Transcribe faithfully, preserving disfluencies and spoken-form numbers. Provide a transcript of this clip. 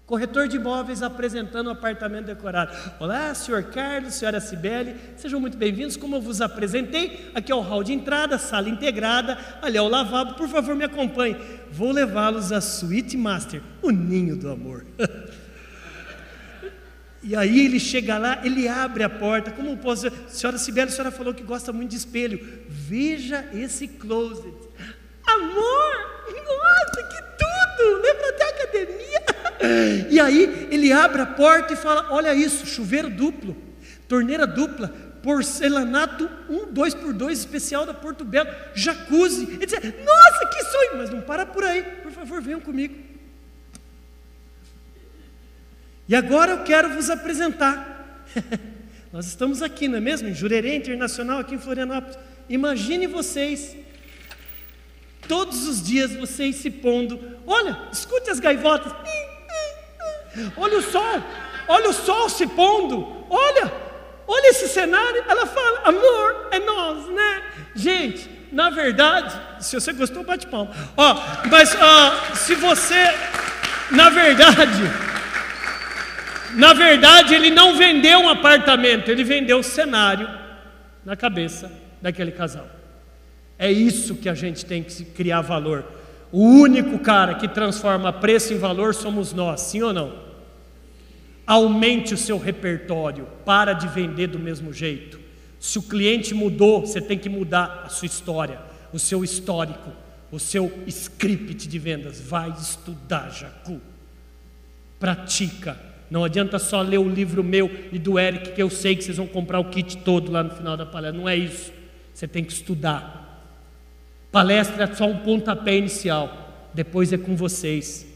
Corretor de imóveis apresentando um apartamento decorado. Olá, senhor Carlos, senhora Cibele, sejam muito bem-vindos. Como eu vos apresentei, aqui é o hall de entrada, sala integrada, ali é o lavabo, por favor me acompanhe. Vou levá-los à Suite Master, o ninho do amor. E aí ele chega lá, ele abre a porta, como posso dizer, senhora Cibele, a senhora falou que gosta muito de espelho, veja esse closet. Amor, nossa, que tudo, lembra até a academia. E aí ele abre a porta e fala, olha isso, chuveiro duplo, torneira dupla, porcelanato um, dois por dois, especial da Porto Belo, jacuzzi. Ele diz, nossa, que sonho, mas não para por aí, por favor, venham comigo. E agora eu quero vos apresentar, nós estamos aqui, não é mesmo? Em Jurerê Internacional, aqui em Florianópolis. Imagine vocês, todos os dias vocês se pondo, olha, escute as gaivotas, olha o sol, olha o sol se pondo, olha, olha esse cenário. Ela fala, amor, é nós, né? Gente, na verdade, se você gostou, bate palma. Ó, mas ó, se você, na verdade, na verdade, ele não vendeu um apartamento, ele vendeu o cenário na cabeça daquele casal. É isso que a gente tem que criar valor. O único cara que transforma preço em valor somos nós, sim ou não? Aumente o seu repertório, para de vender do mesmo jeito. Se o cliente mudou, você tem que mudar a sua história, o seu histórico, o seu script de vendas. Vai estudar, Jacu. Pratica. Não adianta só ler o livro meu e do Eric, que eu sei que vocês vão comprar o kit todo lá no final da palestra. Não é isso. Você tem que estudar. Palestra é só um pontapé inicial. Depois é com vocês.